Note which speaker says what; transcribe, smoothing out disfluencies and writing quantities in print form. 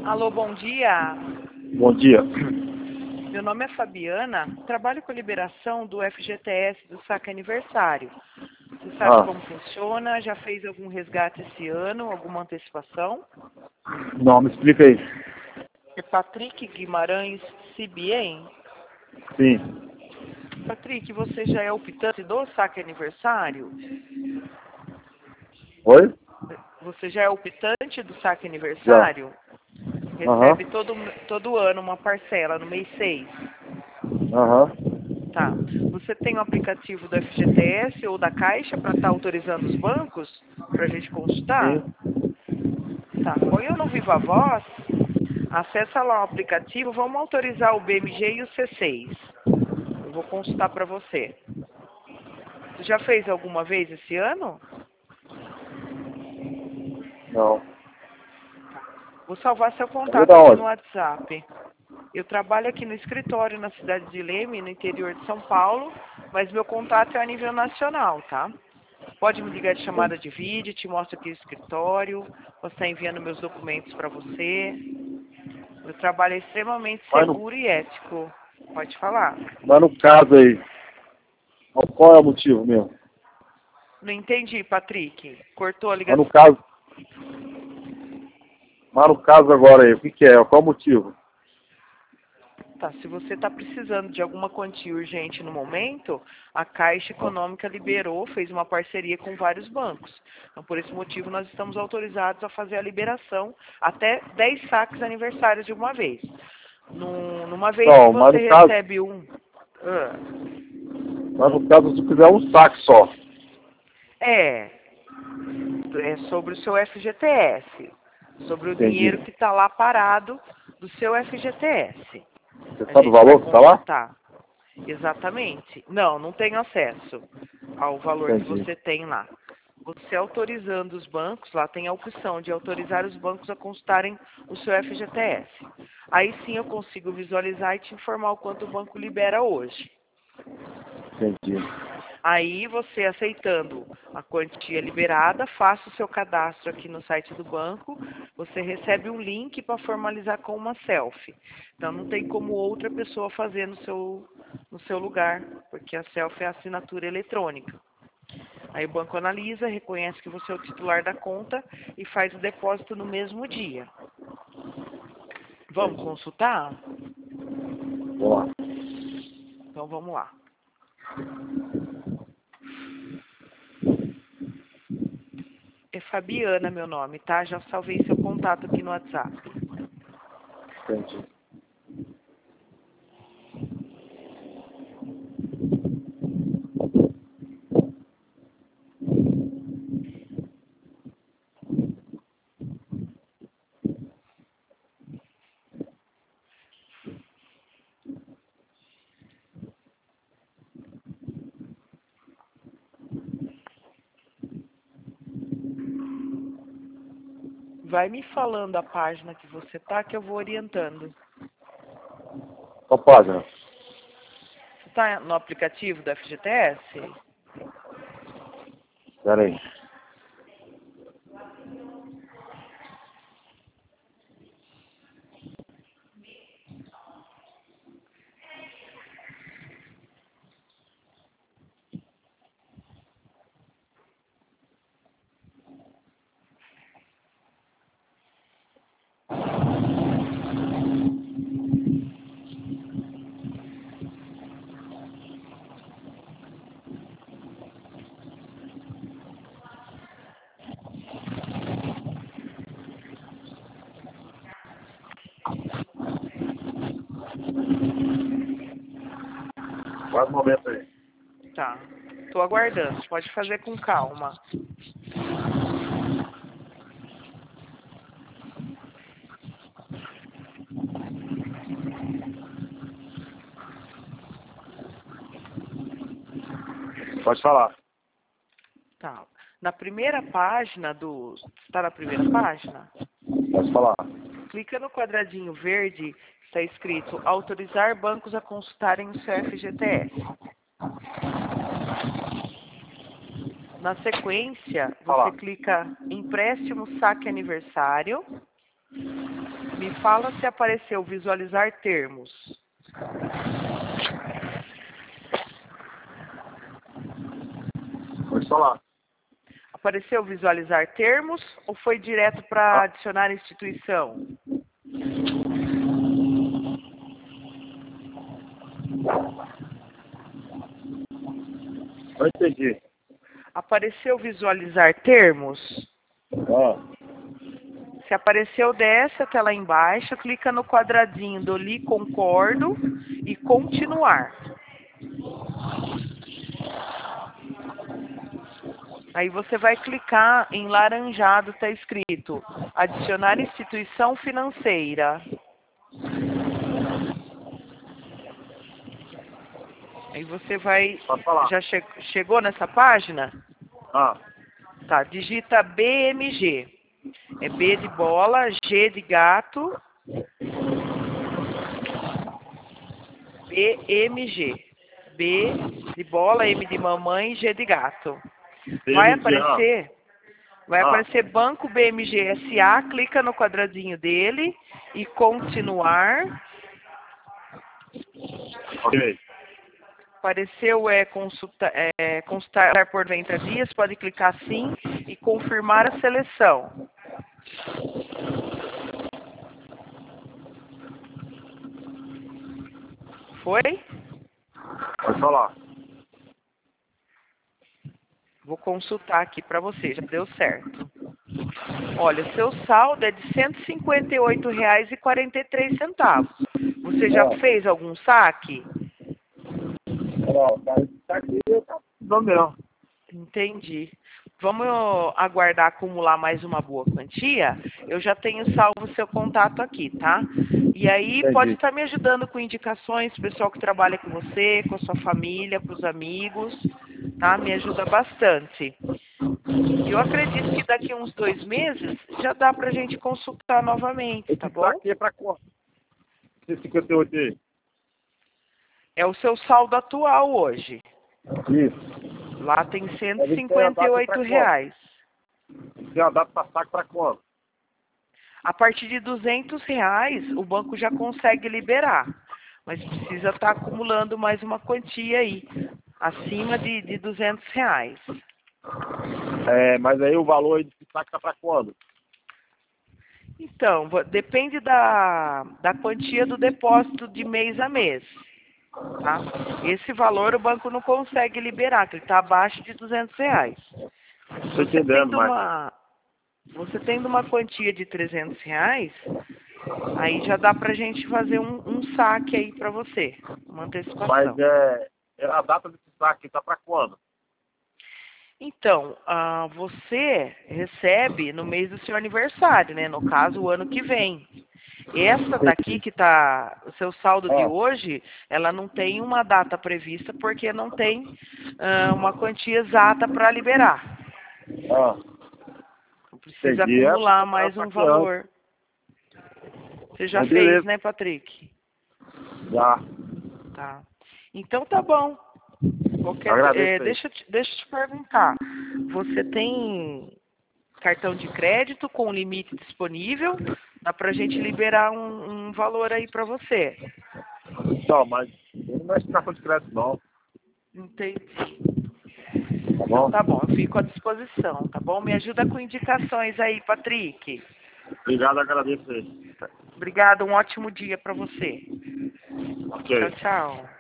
Speaker 1: Alô, bom dia.
Speaker 2: Bom dia.
Speaker 1: Meu nome é Fabiana, trabalho com a liberação do FGTS do saque aniversário. Você sabe como funciona? Já fez algum resgate esse ano, alguma antecipação?
Speaker 2: Não, me explica aí.
Speaker 1: É Patrick Guimarães Cibien.
Speaker 2: Sim.
Speaker 1: Patrick, você já é optante do saque aniversário?
Speaker 2: Oi?
Speaker 1: Você já é optante do saque
Speaker 2: Já.
Speaker 1: aniversário?
Speaker 2: Aham.
Speaker 1: Recebe todo ano uma parcela no mês 6.
Speaker 2: Aham.
Speaker 1: Tá. Você tem o aplicativo do FGTS ou da Caixa para estar autorizando os bancos para a gente consultar?
Speaker 2: Sim.
Speaker 1: Tá. Põe eu no Viva Voz, acessa lá o aplicativo, vamos autorizar o BMG e o C6. Eu vou consultar para você. Você já fez alguma vez esse ano?
Speaker 2: Não.
Speaker 1: Vou salvar seu
Speaker 2: Saiu
Speaker 1: contato
Speaker 2: da
Speaker 1: aqui no
Speaker 2: onde?
Speaker 1: WhatsApp. Eu trabalho aqui no escritório na cidade de Leme, no interior de São Paulo, mas meu contato é a nível nacional, tá? Pode me ligar de chamada de vídeo, te mostro aqui o escritório, vou estar enviando meus documentos para você. Meu trabalho é extremamente
Speaker 2: Mas no,
Speaker 1: seguro e ético. Pode falar.
Speaker 2: mas no caso aí, qual é o motivo mesmo?
Speaker 1: Não entendi, Patrick. Cortou a
Speaker 2: Mas no
Speaker 1: ligação.
Speaker 2: caso, agora aí, o que que é? Qual o motivo?
Speaker 1: Tá, se você está precisando de alguma quantia urgente no momento, a Caixa Econômica liberou, fez uma parceria com vários bancos. Então, por esse motivo, nós estamos autorizados a fazer a liberação até 10 saques aniversários de uma vez. Numa vez que
Speaker 2: Não,
Speaker 1: você recebe um...
Speaker 2: mas no caso, se eu quiser um saque só.
Speaker 1: É sobre o seu FGTS, sobre o
Speaker 2: Entendi.
Speaker 1: dinheiro que está lá parado do seu FGTS.
Speaker 2: Você
Speaker 1: A
Speaker 2: sabe o
Speaker 1: gente vai
Speaker 2: valor que está lá?
Speaker 1: consultar. Exatamente. Não tenho acesso ao valor que
Speaker 2: Entendi.
Speaker 1: você tem lá. Você autorizando os bancos, lá tem a opção de autorizar os bancos a consultarem o seu FGTS. Aí sim eu consigo visualizar e te informar o quanto o banco libera hoje.
Speaker 2: Entendi.
Speaker 1: Aí você aceitando a quantia liberada, faça o seu cadastro aqui no site do banco, você recebe um link para formalizar com uma selfie. Então não tem como outra pessoa fazer no seu lugar, porque a selfie é a assinatura eletrônica. Aí o banco analisa, reconhece que você é o titular da conta e faz o depósito no mesmo dia. Vamos consultar?
Speaker 2: Vamos lá.
Speaker 1: Então vamos lá. É Fabiana meu nome, tá? Já salvei seu contato aqui no WhatsApp.
Speaker 2: Entendi.
Speaker 1: Vai me falando a página que você tá, que eu vou orientando.
Speaker 2: Qual página?
Speaker 1: Você tá no aplicativo da FGTS?
Speaker 2: Espera aí. Quase um momento aí.
Speaker 1: Tá. Tô aguardando. Você pode fazer com calma.
Speaker 2: Pode falar.
Speaker 1: Tá. Na primeira página do... Está na primeira página?
Speaker 2: Pode falar.
Speaker 1: Clica no quadradinho verde, está escrito autorizar bancos a consultarem o seu FGTS. Na sequência, você
Speaker 2: Falar.
Speaker 1: clica empréstimo saque aniversário. Me fala se apareceu visualizar termos.
Speaker 2: Pode falar.
Speaker 1: Apareceu visualizar termos ou foi direto para adicionar instituição?
Speaker 2: Não entendi.
Speaker 1: Apareceu visualizar termos?
Speaker 2: Ah,
Speaker 1: Se apareceu, desce até lá embaixo, clica no quadradinho do li concordo e continuar. Aí você vai clicar em laranjado, está escrito adicionar instituição financeira. Aí você vai...
Speaker 2: pode falar.
Speaker 1: Já chegou nessa página?
Speaker 2: Ah,
Speaker 1: Tá, digita BMG. É B de bola, G de gato, BMG. B de bola, M de mamãe, G de gato. Vai aparecer Banco BMG SA, clica no quadradinho dele e continuar.
Speaker 2: ok.
Speaker 1: Apareceu consultar por 90 dias, pode clicar sim e confirmar a seleção. Foi?
Speaker 2: Pode falar.
Speaker 1: Vou consultar aqui para você, já deu certo. Olha, seu saldo é de R$ 158,43. Você já fez algum saque?
Speaker 2: Não, tá aqui, tá tudo mesmo.
Speaker 1: Entendi. Vamos aguardar acumular mais uma boa quantia. Eu já tenho salvo o seu contato aqui, tá? E aí
Speaker 2: Entendi.
Speaker 1: pode estar me ajudando com indicações, pessoal que trabalha com você, com a sua família, com os amigos, tá? Me ajuda bastante. E eu acredito que daqui a uns 2 meses já dá pra gente consultar novamente, tá
Speaker 2: Esse
Speaker 1: bom?
Speaker 2: saque é pra quanto? Esse 58 aí.
Speaker 1: É o seu saldo atual hoje.
Speaker 2: Isso.
Speaker 1: Lá tem R$ 158.
Speaker 2: Tem a data pra saque pra quanto?
Speaker 1: A partir de R$ 200, o banco já consegue liberar. Mas precisa estar acumulando mais uma quantia aí, acima de R$ 200.
Speaker 2: É, mas aí o valor aí desse saque tá pra quando?
Speaker 1: Então, depende da quantia do depósito de mês a mês. Tá? Esse valor o banco não consegue liberar, que ele está abaixo de R$ 200.
Speaker 2: Tô entendendo, mas...
Speaker 1: Você tendo uma quantia de R$ 300, aí já dá pra gente fazer um saque aí pra você, uma antecipação.
Speaker 2: Mas a data desse saque tá pra quando?
Speaker 1: Então, você recebe no mês do seu aniversário, né? No caso, o ano que vem. Essa daqui que tá, o seu saldo de hoje, ela não tem uma data prevista porque não tem uma quantia exata para liberar. Precisa
Speaker 2: Entendi.
Speaker 1: acumular mais um valor. Você já fez, né, Patrick?
Speaker 2: Já.
Speaker 1: Tá. Então tá bom. Deixa eu te perguntar. Você tem cartão de crédito com limite disponível? Dá pra gente liberar um valor aí pra você.
Speaker 2: Não, mas eu não mexe com cartão de crédito, não.
Speaker 1: Entendi.
Speaker 2: Tá bom?
Speaker 1: Então tá bom, eu fico à disposição, tá bom? Me ajuda com indicações aí, Patrick.
Speaker 2: Obrigado, agradeço aí.
Speaker 1: Obrigada, um ótimo dia pra você.
Speaker 2: Ok.
Speaker 1: Tchau, tchau.